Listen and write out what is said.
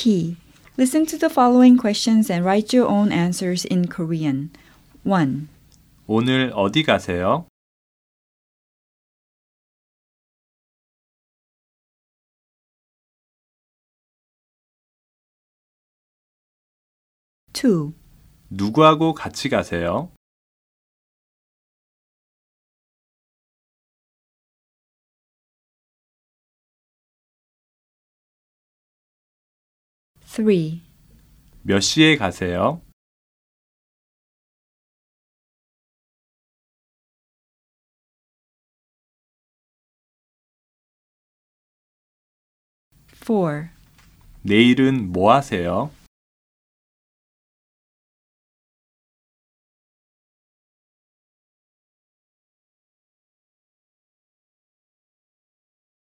Key. Listen to the following questions and write your own answers in Korean. 1. 오늘 어디 가세요? 2. 누구하고 같이 가세요? 3. 몇 시에 가세요? 4. 내일은 뭐 하세요?